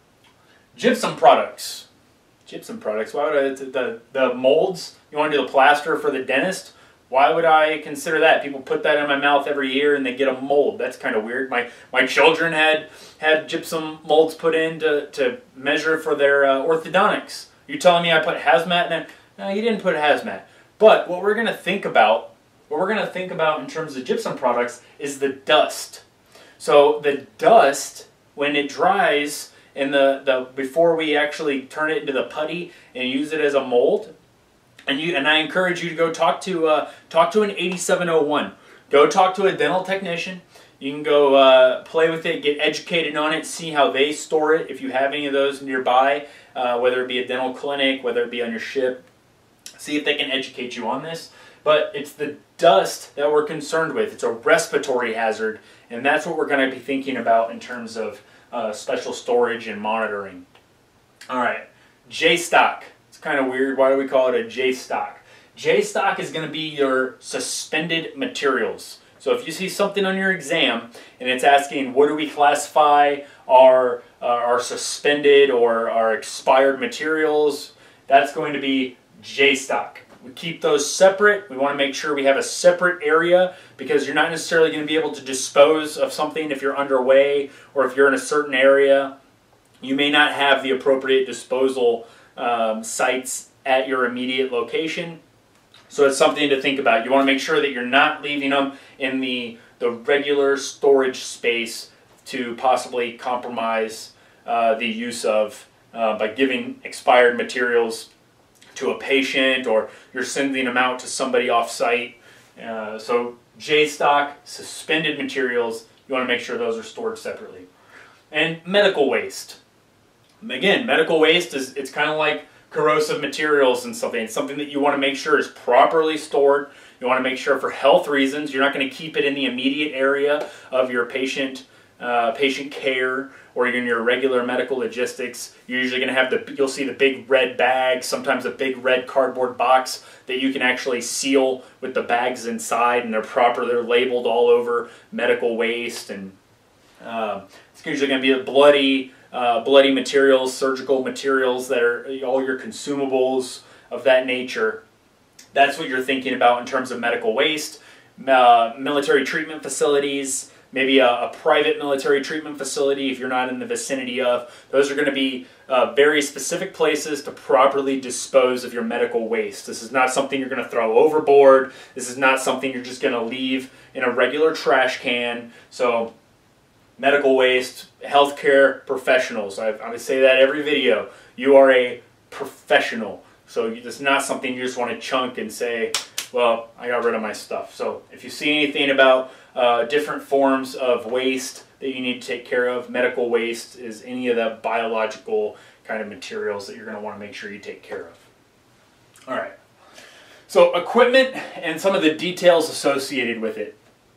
Gypsum products. Gypsum products. Why would I, the, the molds, you want to do the plaster for the dentist? Why would I consider that? People put that in my mouth every year and they get a mold. That's kind of weird. My my children had had gypsum molds put in to, to measure for their uh, orthodontics. You telling me I put hazmat in it? No, you didn't put hazmat. But what we're going to think about, what we're going to think about in terms of gypsum products is the dust. So the dust, when it dries, and the, the before we actually turn it into the putty and use it as a mold, and you and I encourage you to go talk to uh, talk to an eighty-seven oh one. Go talk to a dental technician. You can go uh, play with it, get educated on it, see how they store it. If you have any of those nearby, uh, whether it be a dental clinic, whether it be on your ship, see if they can educate you on this. But it's the dust that we're concerned with. It's a respiratory hazard, and that's what we're going to be thinking about in terms of uh, special storage and monitoring. All right, J-stock. It's kind of weird. Why do we call it a J-stock? J-stock is going to be your suspended materials. So if you see something on your exam and it's asking what do we classify our, uh, our suspended or our expired materials, that's going to be J-stock. We keep those separate. We want to make sure we have a separate area because you're not necessarily going to be able to dispose of something if you're underway or if you're in a certain area. You may not have the appropriate disposal um, sites at your immediate location. So it's something to think about. You want to make sure that you're not leaving them in the, the regular storage space to possibly compromise uh, the use of uh, by giving expired materials to a patient, or you're sending them out to somebody off-site. Uh, so J-stock, suspended materials, you want to make sure those are stored separately. And medical waste. Again, medical waste is it's kind of like corrosive materials and something. It's something that you want to make sure is properly stored. You want to make sure for health reasons, you're not going to keep it in the immediate area of your patient uh, patient care or in your regular medical logistics. You're usually going to have the, you'll see the big red bag, sometimes a big red cardboard box that you can actually seal with the bags inside, and they're proper, they're labeled all over medical waste, and uh, it's usually going to be a bloody, uh, bloody materials, surgical materials that are all your consumables of that nature. That's what you're thinking about in terms of medical waste. Uh, military treatment facilities, maybe a, a private military treatment facility if you're not in the vicinity of. Those are going to be uh, very specific places to properly dispose of your medical waste. This is not something you're going to throw overboard. This is not something you're just going to leave in a regular trash can. So medical waste, healthcare professionals. I, I say that every video. You are a professional. So it's not something you just want to chunk and say, well, I got rid of my stuff. So if you see anything about uh, different forms of waste that you need to take care of, medical waste is any of the biological kind of materials that you're going to want to make sure you take care of. All right. So equipment and some of the details associated with it.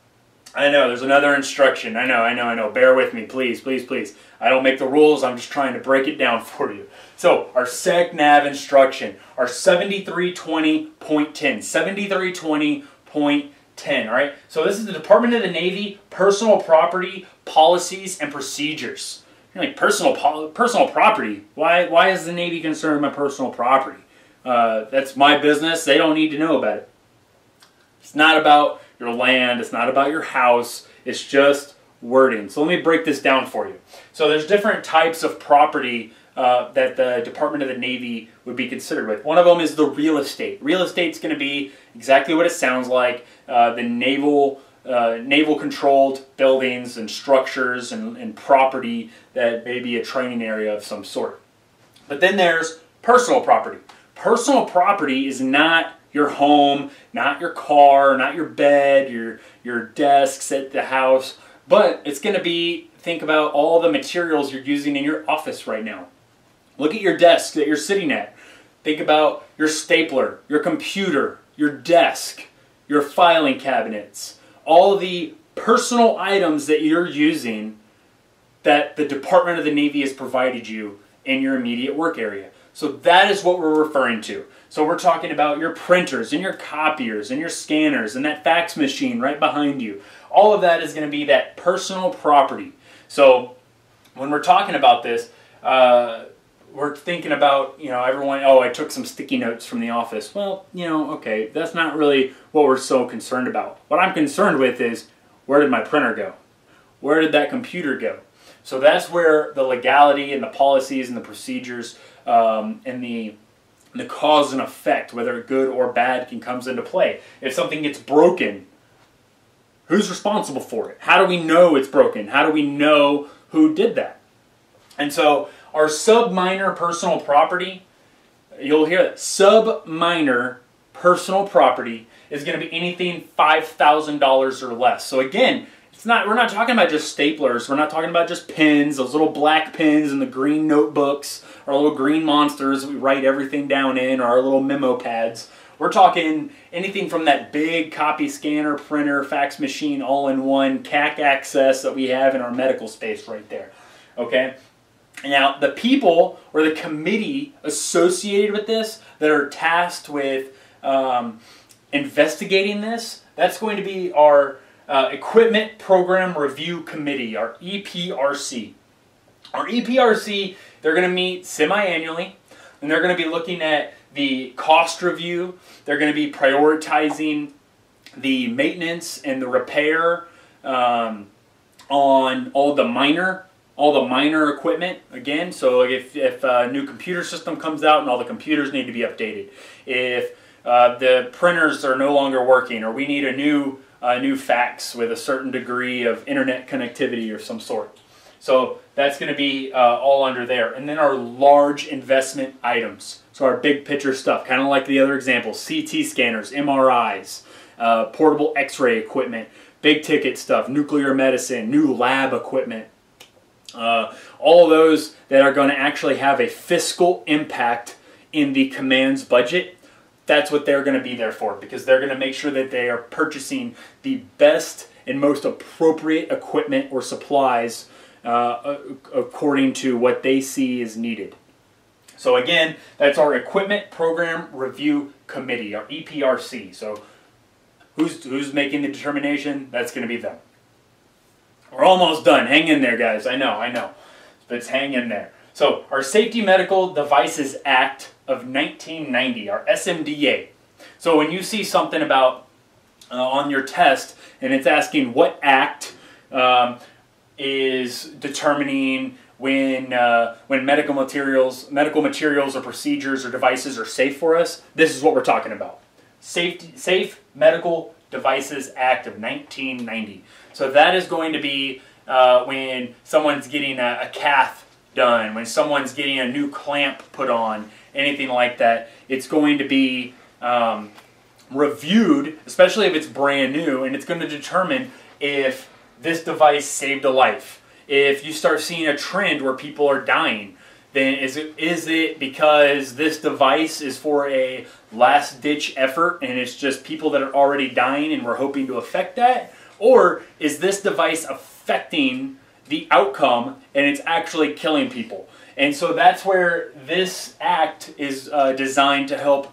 I know, there's another instruction. I know, I know, I know. Bear with me, please, please, please. I don't make the rules. I'm just trying to break it down for you. So our SEC-NAV instruction, our seventy-three twenty point ten. seventy-three twenty point ten, all right? So this is the Department of the Navy Personal Property Policies and Procedures. You're like, personal pol- personal property? Why, why is the Navy concerned with my personal property? Uh, that's my business. They don't need to know about it. It's not about your land. It's not about your house. It's just wording. So let me break this down for you. So there's different types of property uh, that the Department of the Navy would be considered with. One of them is the real estate. Real estate's going to be exactly what it sounds like. Uh, the naval uh, naval controlled buildings and structures and, and property that may be a training area of some sort. But then there's personal property. Personal property is not your home, not your car, not your bed, your your desks at the house, but it's going to be, think about all the materials you're using in your office right now. Look at your desk that you're sitting at. Think about your stapler, your computer, your desk, your filing cabinets, all the personal items that you're using that the Department of the Navy has provided you in your immediate work area. So that is what we're referring to. So we're talking about your printers and your copiers and your scanners and that fax machine right behind you. All of that is going to be that personal property. So when we're talking about this, uh, we're thinking about, you know, everyone, oh, I took some sticky notes from the office. Well, you know, okay, that's not really what we're so concerned about. What I'm concerned with is, where did my printer go? Where did that computer go? So that's where the legality and the policies and the procedures um, and the the cause and effect, whether good or bad, can comes into play. If something gets broken, who's responsible for it? How do we know it's broken? How do we know who did that? And so our sub-minor personal property, you'll hear that, sub-minor personal property is going to be anything five thousand dollars or less. So again, it's not, we're not talking about just staplers. We're not talking about just pens, those little black pens and the green notebooks, our little green monsters that we write everything down in, or our little memo pads. We're talking anything from that big copy scanner, printer, fax machine, all-in-one, C A C access that we have in our medical space right there. Okay? Now, the people or the committee associated with this that are tasked with um, investigating this, that's going to be our uh, Equipment Program Review Committee, our E P R C. Our E P R C, they're going to meet semi-annually, and they're going to be looking at the cost review. They're going to be prioritizing the maintenance and the repair um, on all the minor all the minor equipment, again. So if, if a new computer system comes out and all the computers need to be updated, if uh, the printers are no longer working, or we need a new uh, new fax with a certain degree of internet connectivity of some sort. So that's going to be uh, all under there. And then our large investment items. So our big picture stuff, kind of like the other examples, C T scanners, M R Is, uh, portable x-ray equipment, big ticket stuff, nuclear medicine, new lab equipment. Uh, all of those that are going to actually have a fiscal impact in the command's budget, that's what they're going to be there for, because they're going to make sure that they are purchasing the best and most appropriate equipment or supplies uh, according to what they see is needed. So again, that's our Equipment Program Review Committee, our E P R C. So who's, who's making the determination? That's going to be them. We're almost done. Hang in there, guys. I know, I know. But hang in there. So, our Safety Medical Devices Act of nineteen ninety, our S M D A. So, when you see something about uh, on your test, and it's asking what act um, is determining when uh, when medical materials, medical materials or procedures or devices are safe for us, this is what we're talking about. Safety, Safe Medical Devices Act of nineteen ninety. So that is going to be uh, when someone's getting a, a cath done, when someone's getting a new clamp put on, anything like that. It's going to be um, reviewed, especially if it's brand new, and it's going to determine if this device saved a life. If you start seeing a trend where people are dying, then is it is it because this device is for a last-ditch effort and it's just people that are already dying and we're hoping to affect that? Or is this device affecting the outcome and it's actually killing people? And so that's where this act is uh, designed to help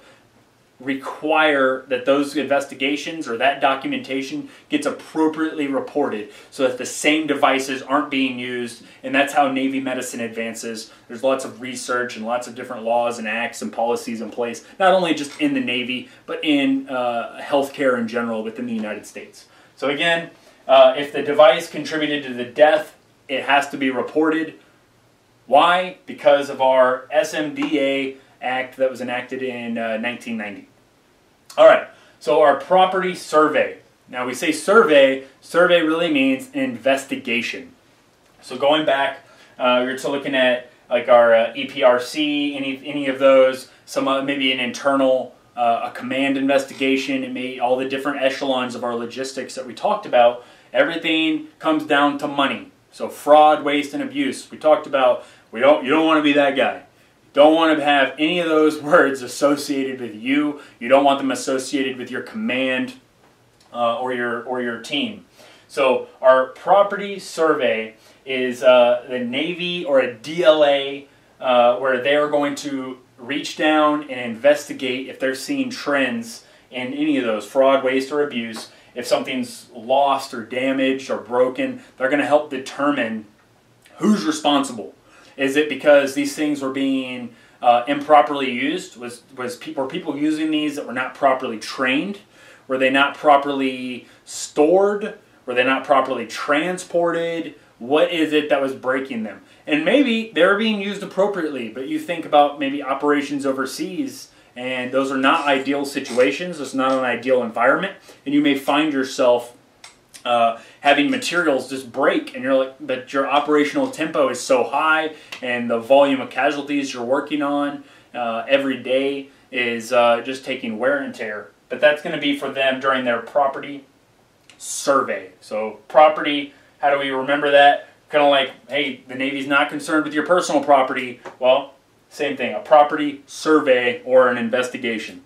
require that those investigations or that documentation gets appropriately reported so that the same devices aren't being used. And that's how Navy medicine advances. There's lots of research and lots of different laws and acts and policies in place, not only just in the Navy, but in uh, healthcare in general within the United States. So again, uh, if the device contributed to the death, it has to be reported. Why? Because of our S M D A Act that was enacted in uh, nineteen ninety. All right, so our property survey. Now we say survey, survey really means investigation. So going back, uh, you're still looking at like our uh, E P R C, any any of those, some uh, maybe an internal, uh, a command investigation, it may all the different echelons of our logistics that we talked about. Everything comes down to money. So fraud, waste, and abuse. We talked about we don't you don't want to be that guy. Don't want to have any of those words associated with you. You don't want them associated with your command uh, or your or your team. So our property survey is uh, the Navy or a D L A uh, where they are going to reach down and investigate if they're seeing trends in any of those, fraud, waste, or abuse. If something's lost or damaged or broken, they're going to help determine who's responsible. Is it because these things were being uh, improperly used? Was was pe- were people using these that were not properly trained? Were they not properly stored? Were they not properly transported? What is it that was breaking them? And maybe they're being used appropriately, but you think about maybe operations overseas, and those are not ideal situations. It's not an ideal environment, and you may find yourself Uh, having materials just break, and you're like, but your operational tempo is so high, and the volume of casualties you're working on uh, every day is uh, just taking wear and tear. But that's going to be for them during their property survey. So property, how do we remember that? Kind of like, hey, the Navy's not concerned with your personal property. Well, same thing, a property survey or an investigation.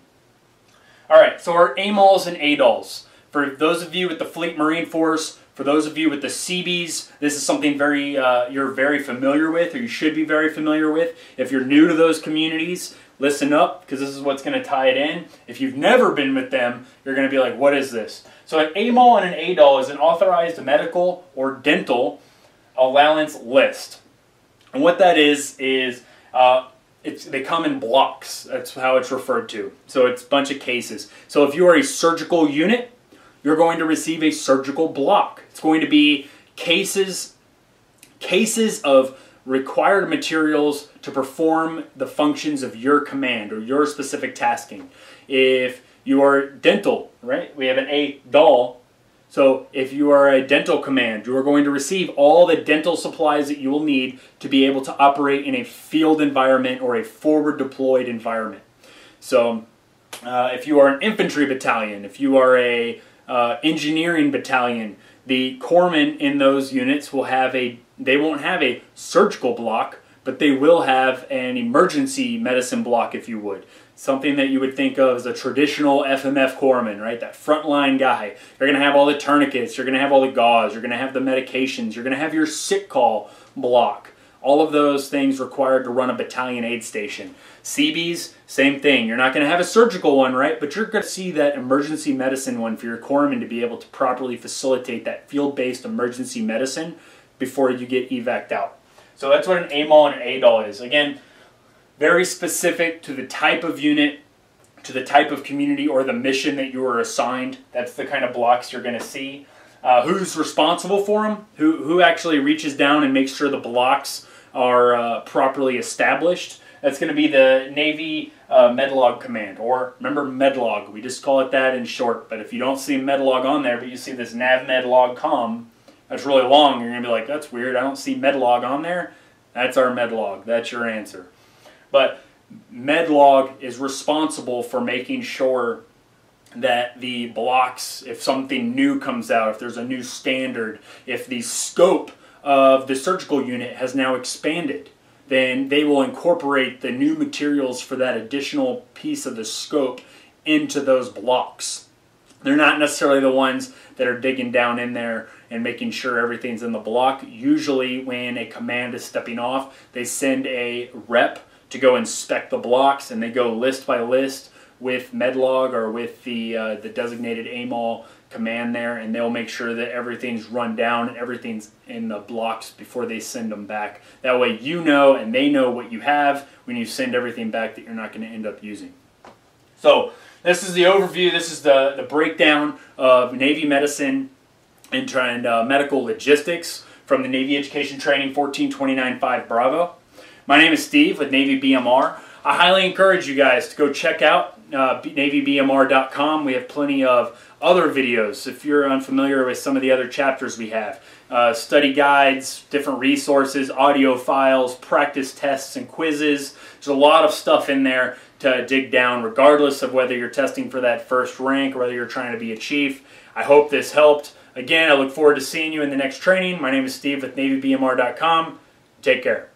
All right, so our A M O Ls and A D O Ls. For those of you with the Fleet Marine Force, for those of you with the Seabees, this is something very uh, you're very familiar with, or you should be very familiar with. If you're new to those communities, listen up, because this is what's going to tie it in. If you've never been with them, you're going to be like, what is this? So an A M O L and an A D O L is an authorized medical or dental allowance list. And what that is, is uh, it's, they come in blocks. That's how it's referred to. So it's a bunch of cases. So if you are a surgical unit, you're going to receive a surgical block. It's going to be cases, cases of required materials to perform the functions of your command or your specific tasking. If you are dental, right? We have an A D O L. So if you are a dental command, you are going to receive all the dental supplies that you will need to be able to operate in a field environment or a forward deployed environment. So uh, if you are an infantry battalion, if you are a Uh, engineering battalion, the corpsmen in those units will have a, they won't have a surgical block, but they will have an emergency medicine block, if you would. Something that you would think of as a traditional F M F corpsman, right? That frontline guy. You're going to have all the tourniquets, you're going to have all the gauze, you're going to have the medications, you're going to have your sick call block. All of those things required to run a battalion aid station. Seabees, same thing. You're not going to have a surgical one, right? But you're going to see that emergency medicine one for your corpsmen to be able to properly facilitate that field-based emergency medicine before you get evac'd out. So that's what an A M O L and an A D O L is. Again, very specific to the type of unit, to the type of community or the mission that you are assigned. That's the kind of blocks you're going to see. Uh, who's responsible for them? Who, who actually reaches down and makes sure the blocks are uh, properly established? That's going to be the Navy uh, Medlog Command, or remember Medlog. We just call it that in short. But if you don't see Medlog on there, but you see this NavMedLog.com, that's really long, you're going to be like, that's weird. I don't see Medlog on there. That's our Medlog. That's your answer. But Medlog is responsible for making sure that the blocks, if something new comes out, if there's a new standard, if the scope of the surgical unit has now expanded, then they will incorporate the new materials for that additional piece of the scope into those blocks. They're not necessarily the ones that are digging down in there and making sure everything's in the block. Usually when a command is stepping off, they send a rep to go inspect the blocks, and they go list by list with Medlog or with the uh, the designated A M O L command there, and they'll make sure that everything's run down and everything's in the blocks before they send them back. That way you know and they know what you have when you send everything back that you're not going to end up using. So this is the overview. This is the, the breakdown of Navy medicine and, and uh, medical logistics from the Navy Education Training fourteen twenty-nine point five Bravo. My name is Steve with Navy B M R. I highly encourage you guys to go check out uh, Navy B M R dot com. We have plenty of other videos if you're unfamiliar with some of the other chapters we have. Uh, study guides, different resources, audio files, practice tests and quizzes. There's a lot of stuff in there to dig down regardless of whether you're testing for that first rank or whether you're trying to be a chief. I hope this helped. Again, I look forward to seeing you in the next training. My name is Steve with Navy B M R dot com. Take care.